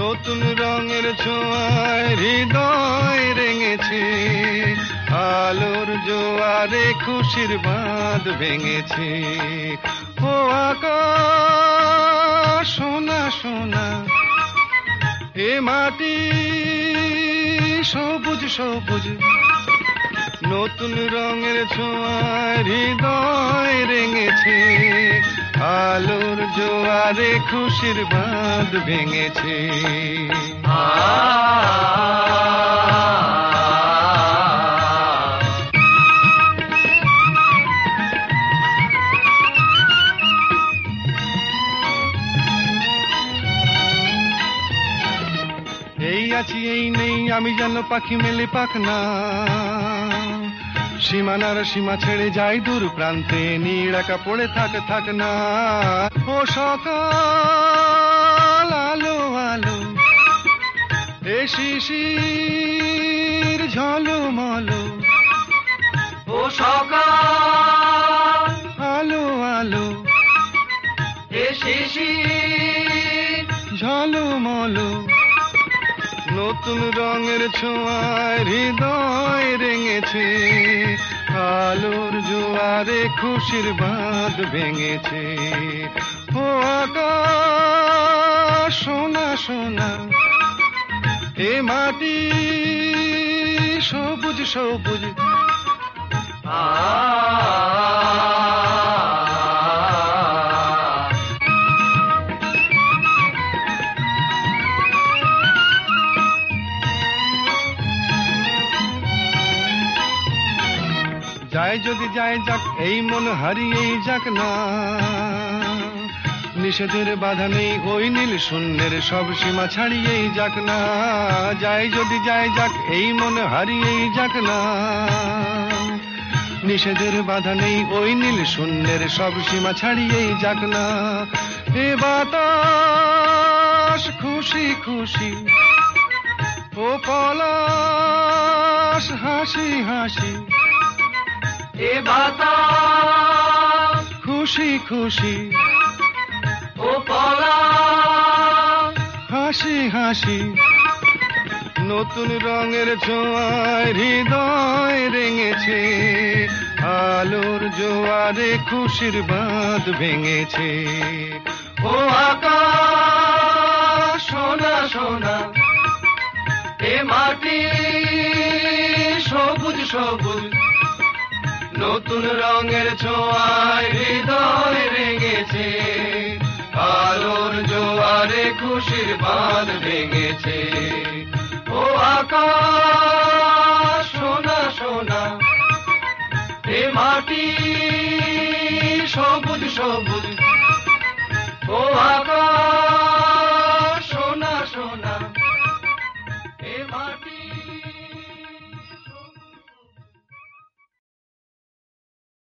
নতুন রঙের ছোঁয়ায় হৃদয় রেঙেছে, আলোর জোয়ারে খুশির বাঁধ ভেঙেছে। ও আকাশ সোনা সোনা, এ মাটি সবুজ সবুজ, নতুন রঙের ছোঁয়ায় হৃদয় রেঙেছে, আলোর জোয়ারে খুশির বাঁধ ভেঙেছে। এই আছি এই নেই আমি যেন পাখি মেলে পাখনা, সীমানার সীমা ছেড়ে যাই দূর প্রান্তে, নীড় একা পড়ে থাক না। ও সকাল আলো আলো, এ শিশির ঝলমলো, ও সকাল আলো আলো, এ শিশির ঝলমলো, নতুন রঙের ছোঁয়ায় হৃদয় রেঙেছে, আলোর জোয়ারে খুশির বাঁধ ভেঙেছে। ও আকাশ সোনা সোনা, এ মাটি সবুজ সবুজ, যায় যদি যায় যাক এই মন হারিয়েই যাক না, নিষেধের বাধা নেই ওই নীল শূন্যের সব সীমা ছাড়িয়েই যাক না। যায় যদি যায় যাক এই মন হারিয়েই যাক না, নিষেধের বাধা নেই ওই নীল শূন্যের সব সীমা ছাড়িয়েই যাক না। এ বাতাস খুশি খুশি, ও পলাশ হাসি হাসি, এ বাতাস খুশি খুশি, ও পলাশ হাসি হাসি, নতুন রঙের ছোঁয়ায় হৃদয় রেঙেছে, আলোর জোয়ারে খুশির বাঁধ ভেঙেছে। ও আকাশ সোনা সোনা, এ মাটি সবুজ সবুজ, নতুন রঙের ছোঁয়ায় হৃদয় রেঙেছে, আলোর জোয়ারে খুশির বাঁধ ভেঙেছে। ও আকাশ সোনা সোনা, এ মাটি সবুজ সবুজ, ও আকাশ